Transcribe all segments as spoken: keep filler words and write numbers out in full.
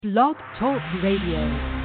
Blog Talk Radio.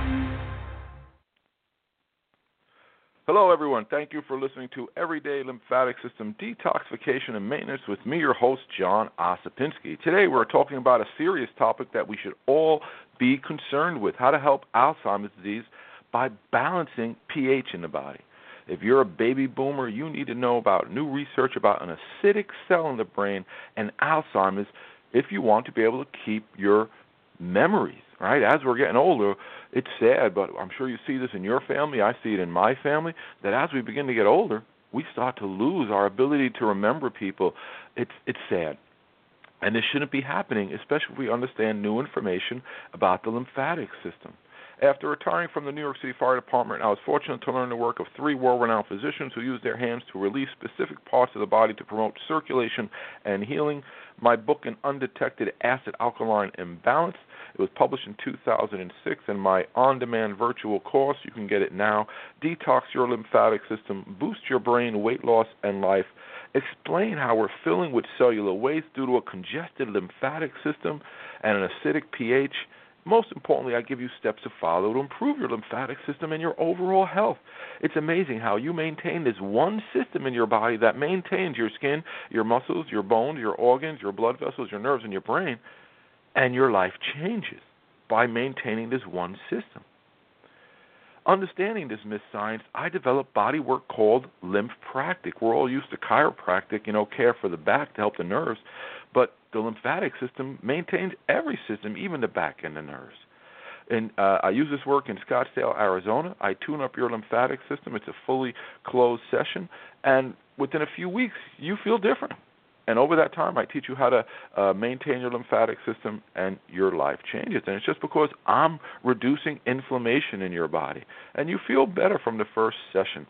Hello, everyone. Thank you for listening to Everyday Lymphatic System Detoxification and Maintenance with me, your host, John Osipinski. Today, we're talking about a serious topic that we should all be concerned with, how to help Alzheimer's disease by balancing pH in the body. If you're a baby boomer, you need to know about new research about an acidic cell in the brain and Alzheimer's if you want to be able to keep your memories. Right? As we're getting older, it's sad, but I'm sure you see this in your family. I see it in my family, that as we begin to get older, we start to lose our ability to remember people. It's it's sad. And this shouldn't be happening, especially if we understand new information about the lymphatic system. After retiring from the New York City Fire Department, I was fortunate to learn the work of three world-renowned physicians who used their hands to release specific parts of the body to promote circulation and healing. My book, An Undetected Acid-Alkaline Imbalance, it was published in two thousand six, and my on-demand virtual course, you can get it now, Detox Your Lymphatic System, Boost Your Brain, Weight Loss, and Life. Explain how we're filling with cellular waste due to a congested lymphatic system and an acidic pH. Most importantly, I give you steps to follow to improve your lymphatic system and your overall health. It's amazing how you maintain this one system in your body that maintains your skin, your muscles, your bones, your organs, your blood vessels, your nerves, and your brain, and your life changes by maintaining this one system. Understanding this myth science, I developed body work called Lymphpractic. We're all used to chiropractic, you know, care for the back to help the nerves, but the lymphatic system maintains every system, even the back and the nerves. And uh, I use this work in Scottsdale, Arizona. I tune up your lymphatic system. It's a fully closed session, and within a few weeks, you feel different. And over that time, I teach you how to uh, maintain your lymphatic system, and your life changes. And it's just because I'm reducing inflammation in your body, and you feel better from the first session.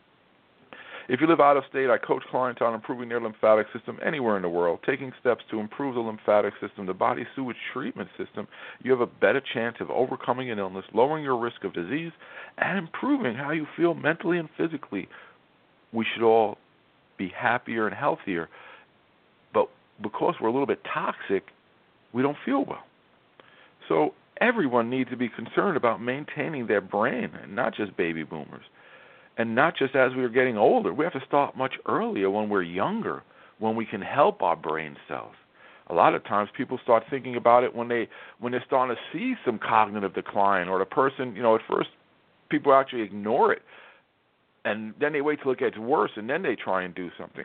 If you live out of state, I coach clients on improving their lymphatic system anywhere in the world. Taking steps to improve the lymphatic system, the body's sewage treatment system, you have a better chance of overcoming an illness, lowering your risk of disease, and improving how you feel mentally and physically. We should all be happier and healthier. But because we're a little bit toxic, we don't feel well. So everyone needs to be concerned about maintaining their brain, and not just baby boomers. And not just as we are getting older. We have to start much earlier when we're younger, when we can help our brain cells. A lot of times people start thinking about it when, they, when they're starting to see some cognitive decline, or the person, you know, at first people actually ignore it. And then they wait till it gets worse, and then they try and do something.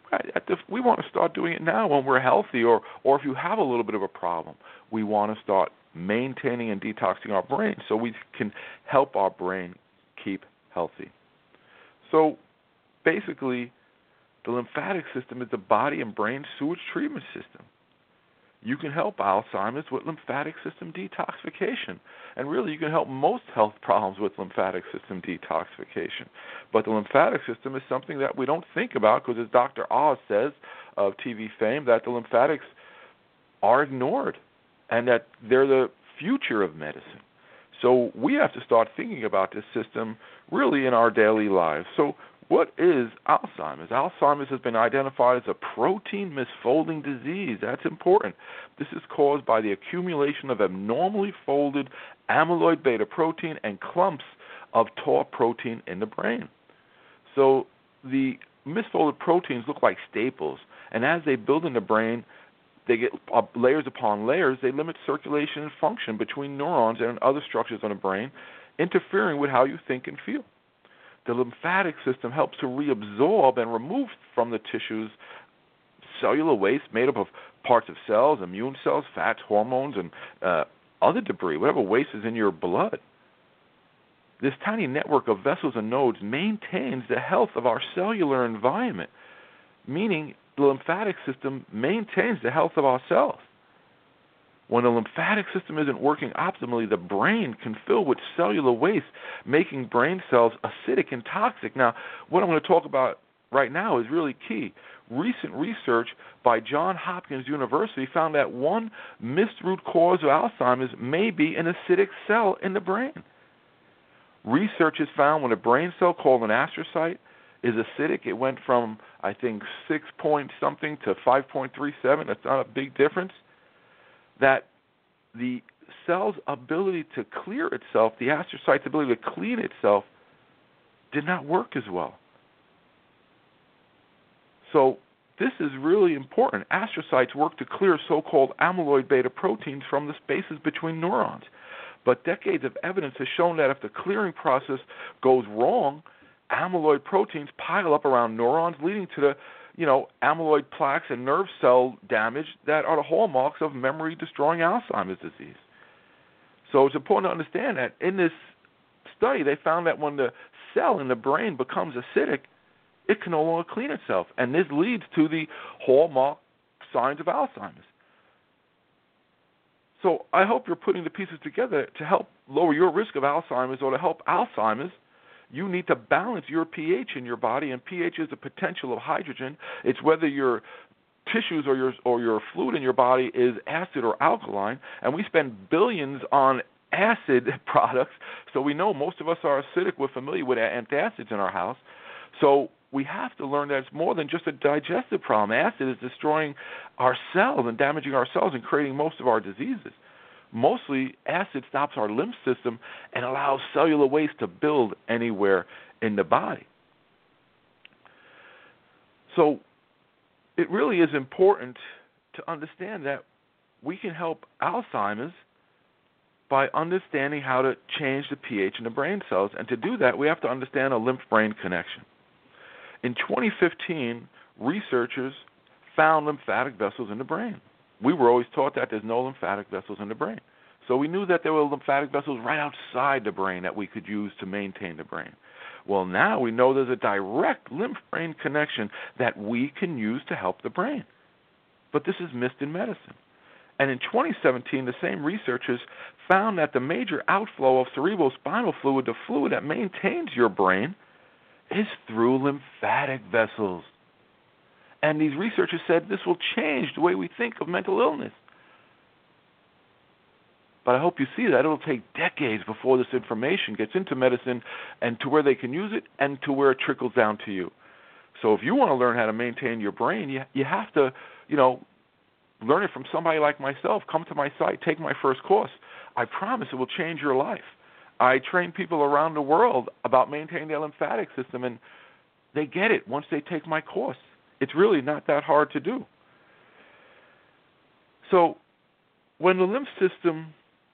We want to start doing it now when we're healthy, or, or if you have a little bit of a problem, we want to start maintaining and detoxing our brain so we can help our brain keep healthy. So basically, the lymphatic system is the body and brain sewage treatment system. You can help Alzheimer's with lymphatic system detoxification. And really, you can help most health problems with lymphatic system detoxification. But the lymphatic system is something that we don't think about because, as Doctor Oz says of T V fame, that the lymphatics are ignored and that they're the future of medicine. So we have to start thinking about this system really in our daily lives. So what is Alzheimer's? Alzheimer's has been identified as a protein misfolding disease. That's important. This is caused by the accumulation of abnormally folded amyloid beta protein and clumps of tau protein in the brain. So the misfolded proteins look like staples, and as they build in the brain, they get up layers upon layers. They limit circulation and function between neurons and other structures on the brain, interfering with how you think and feel. The lymphatic system helps to reabsorb and remove from the tissues cellular waste made up of parts of cells, immune cells, fats, hormones, and uh, other debris, whatever waste is in your blood. This tiny network of vessels and nodes maintains the health of our cellular environment, meaning the lymphatic system maintains the health of our cells. When the lymphatic system isn't working optimally, the brain can fill with cellular waste, making brain cells acidic and toxic. Now, what I'm going to talk about right now is really key. Recent research by Johns Hopkins University found that one missed root cause of Alzheimer's may be an acidic cell in the brain. Research has found when a brain cell called an astrocyte is acidic, it went from, I think, six point something to five point three seven. That's not a big difference. That the cell's ability to clear itself, the astrocyte's ability to clean itself, did not work as well. So this is really important. Astrocytes work to clear so-called amyloid beta proteins from the spaces between neurons. But decades of evidence has shown that if the clearing process goes wrong, amyloid proteins pile up around neurons, leading to the, you know, amyloid plaques and nerve cell damage that are the hallmarks of memory-destroying Alzheimer's disease. So it's important to understand that in this study, they found that when the cell in the brain becomes acidic, it can no longer clean itself, and this leads to the hallmark signs of Alzheimer's. So I hope you're putting the pieces together to help lower your risk of Alzheimer's or to help Alzheimer's. You need to balance your pH in your body, and pH is the potential of hydrogen. It's whether your tissues or your or your fluid in your body is acid or alkaline, and we spend billions on acid products, so we know most of us are acidic. We're familiar with antacids in our house. So we have to learn that it's more than just a digestive problem. Acid is destroying our cells and damaging our cells and creating most of our diseases. Mostly, acid stops our lymph system and allows cellular waste to build anywhere in the body. So it really is important to understand that we can help Alzheimer's by understanding how to change the pH in the brain cells. And to do that, we have to understand a lymph-brain connection. In twenty fifteen, researchers found lymphatic vessels in the brain. We were always taught that there's no lymphatic vessels in the brain. So we knew that there were lymphatic vessels right outside the brain that we could use to maintain the brain. Well, now we know there's a direct lymph-brain connection that we can use to help the brain. But this is missed in medicine. And in twenty seventeen, the same researchers found that the major outflow of cerebrospinal fluid, the fluid that maintains your brain, is through lymphatic vessels. And these researchers said this will change the way we think of mental illness. But I hope you see that it'll take decades before this information gets into medicine and to where they can use it and to where it trickles down to you. So if you want to learn how to maintain your brain, you, you have to, you know, learn it from somebody like myself. Come to my site, take my first course. I promise it will change your life. I train people around the world about maintaining their lymphatic system, and they get it once they take my course. It's really not that hard to do. So when the lymph system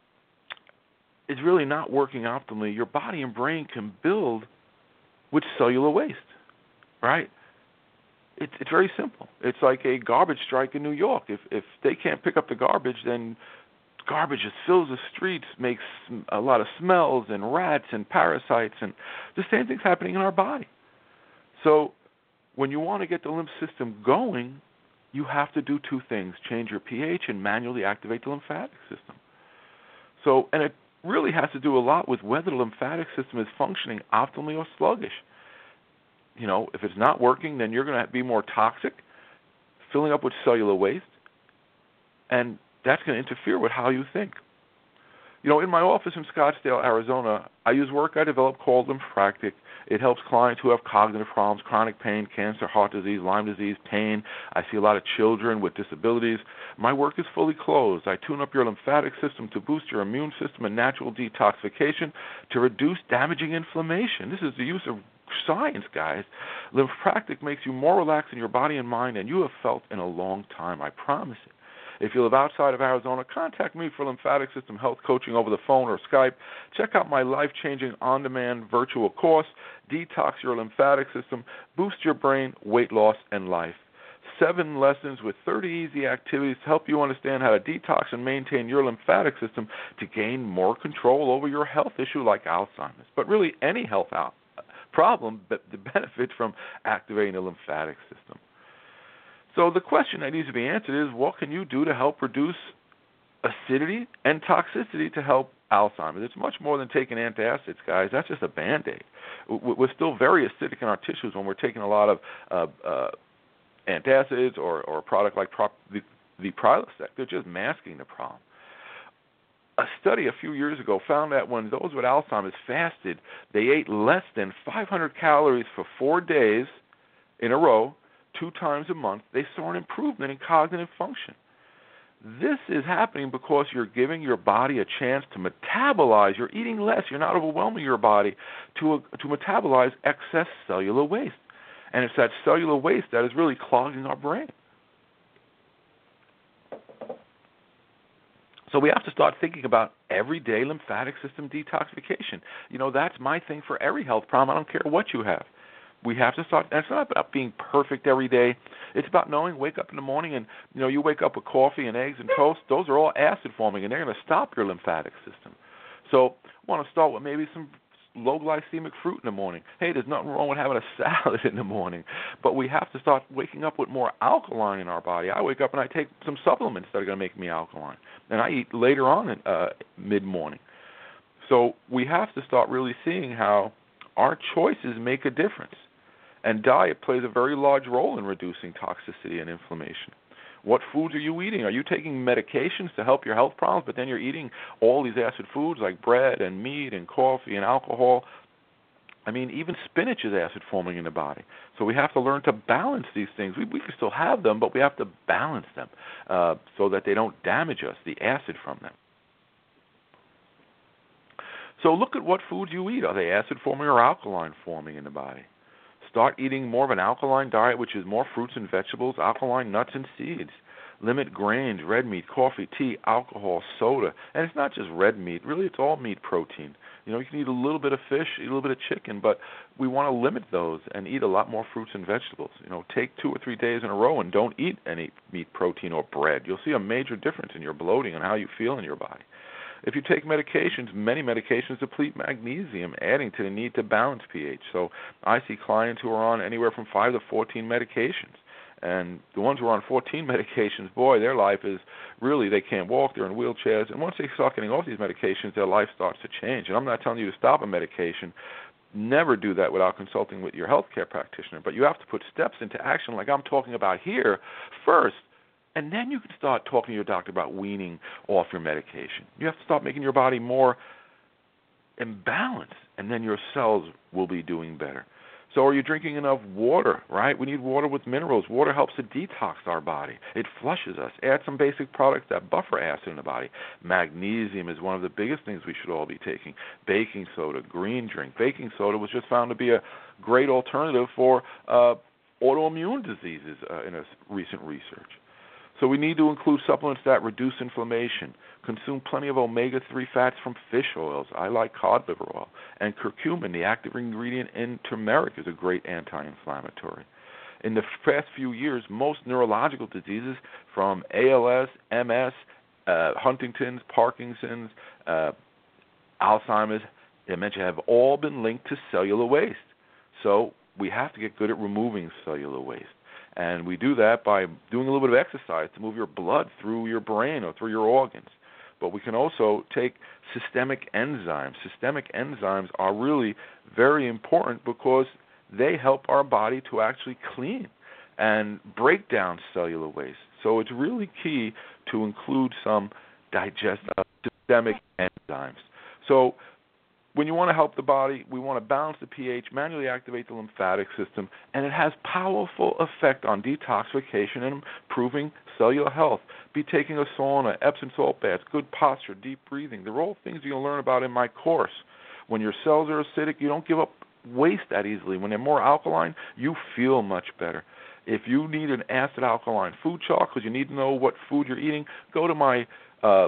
is really not working optimally, your body and brain can build with cellular waste, right? It's, it's very simple. It's like a garbage strike in New York. If, if they can't pick up the garbage, then garbage just fills the streets, makes a lot of smells and rats and parasites, and the same thing's happening in our body. So when you want to get the lymph system going, you have to do two things: change your pH and manually activate the lymphatic system. So, and it really has to do a lot with whether the lymphatic system is functioning optimally or sluggish. You know, if it's not working, then you're going to be more toxic, filling up with cellular waste, and that's going to interfere with how you think. You know, in my office in Scottsdale, Arizona, I use work I developed called Lymphpractic. It helps clients who have cognitive problems, chronic pain, cancer, heart disease, Lyme disease, pain. I see a lot of children with disabilities. My work is fully closed. I tune up your lymphatic system to boost your immune system and natural detoxification to reduce damaging inflammation. This is the use of science, guys. Lymphpractic makes you more relaxed in your body and mind than you have felt in a long time. I promise it. If you live outside of Arizona, contact me for lymphatic system health coaching over the phone or Skype. Check out my life-changing on-demand virtual course, Detox Your Lymphatic System, Boost Your Brain, Weight Loss, and Life. Seven lessons with thirty easy activities to help you understand how to detox and maintain your lymphatic system to gain more control over your health issue like Alzheimer's, but really any health out problem that benefits from activating the lymphatic system. So the question that needs to be answered is, what can you do to help reduce acidity and toxicity to help Alzheimer's? It's much more than taking antacids, guys. That's just a Band-Aid. We're still very acidic in our tissues when we're taking a lot of uh, uh, antacids or, or a product like prop, the, the Prilosec. They're just masking the problem. A study a few years ago found that when those with Alzheimer's fasted, they ate less than five hundred calories for four days in a row, two times a month. They saw an improvement in cognitive function. This is happening because you're giving your body a chance to metabolize. You're eating less. You're not overwhelming your body to, to metabolize excess cellular waste. And it's that cellular waste that is really clogging our brain. So we have to start thinking about everyday lymphatic system detoxification. You know, that's my thing for every health problem. I don't care what you have. We have to start, and it's not about being perfect every day. It's about knowing, wake up in the morning and, you know, you wake up with coffee and eggs and toast. Those are all acid forming, and they're going to stop your lymphatic system. So I want to start with maybe some low glycemic fruit in the morning. Hey, there's nothing wrong with having a salad in the morning, but we have to start waking up with more alkaline in our body. I wake up and I take some supplements that are going to make me alkaline, and I eat later on in uh, mid-morning. So we have to start really seeing how our choices make a difference. And diet plays a very large role in reducing toxicity and inflammation. What foods are you eating? Are you taking medications to help your health problems, but then you're eating all these acid foods like bread and meat and coffee and alcohol? I mean, even spinach is acid forming in the body. So we have to learn to balance these things. We, we can still have them, but we have to balance them uh, so that they don't damage us, the acid from them. So look at what foods you eat. Are they acid forming or alkaline forming in the body? Start eating more of an alkaline diet, which is more fruits and vegetables, alkaline nuts and seeds. Limit grains, red meat, coffee, tea, alcohol, soda. And it's not just red meat. Really, it's all meat protein. You know, you can eat a little bit of fish, eat a little bit of chicken, but we want to limit those and eat a lot more fruits and vegetables. You know, take two or three days in a row and don't eat any meat, protein, or bread. You'll see a major difference in your bloating and how you feel in your body. If you take medications, many medications deplete magnesium, adding to the need to balance pH. So I see clients who are on anywhere from five to fourteen medications. And the ones who are on fourteen medications, boy, their life is really, they can't walk, they're in wheelchairs. And once they start getting off these medications, their life starts to change. And I'm not telling you to stop a medication. Never do that without consulting with your healthcare practitioner. But you have to put steps into action like I'm talking about here first. And then you can start talking to your doctor about weaning off your medication. You have to start making your body more in balance, and then your cells will be doing better. So are you drinking enough water, right? We need water with minerals. Water helps to detox our body. It flushes us. Add some basic products that buffer acid in the body. Magnesium is one of the biggest things we should all be taking. Baking soda, green drink. Baking soda was just found to be a great alternative for uh, autoimmune diseases uh, in a recent research. So we need to include supplements that reduce inflammation. Consume plenty of omega three fats from fish oils. I like cod liver oil. And curcumin, the active ingredient in turmeric, is a great anti-inflammatory. In the past few years, most neurological diseases from A L S, M S, uh, Huntington's, Parkinson's, uh, Alzheimer's, dementia have all been linked to cellular waste. So we have to get good at removing cellular waste. And we do that by doing a little bit of exercise to move your blood through your brain or through your organs. But we can also take systemic enzymes. Systemic enzymes are really very important because they help our body to actually clean and break down cellular waste. So it's really key to include some digestive systemic enzymes. So when you want to help the body, we want to balance the pH, manually activate the lymphatic system, and it has powerful effect on detoxification and improving cellular health. Be taking a sauna, Epsom salt baths, good posture, deep breathing. They're all things you'll learn about in my course. When your cells are acidic, you don't give up waste that easily. When they're more alkaline, you feel much better. If you need an acid alkaline food chart because you need to know what food you're eating, go to my uh,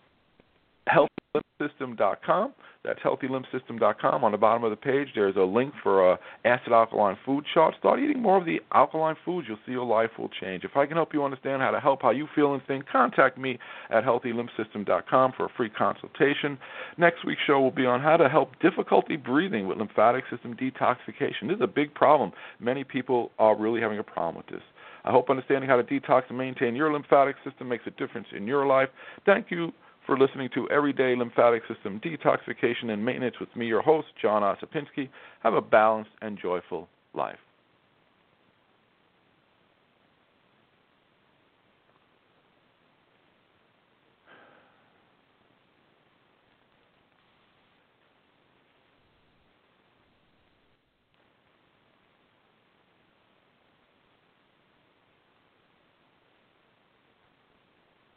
healthy lymph system dot com. That's healthy lymph system dot com. On the bottom of the page, there's a link for a acid alkaline food chart. Start eating more of the alkaline foods. You'll see your life will change. If I can help you understand how to help how you feel and think, contact me at healthy lymph system dot com for a free consultation. Next week's show will be on how to help difficulty breathing with lymphatic system detoxification. This is a big problem. Many people are really having a problem with this. I hope understanding how to detox and maintain your lymphatic system makes a difference in your life. Thank you for listening to Everyday Lymphatic System Detoxification and Maintenance with me, your host, John Osipinski. Have a balanced and joyful life.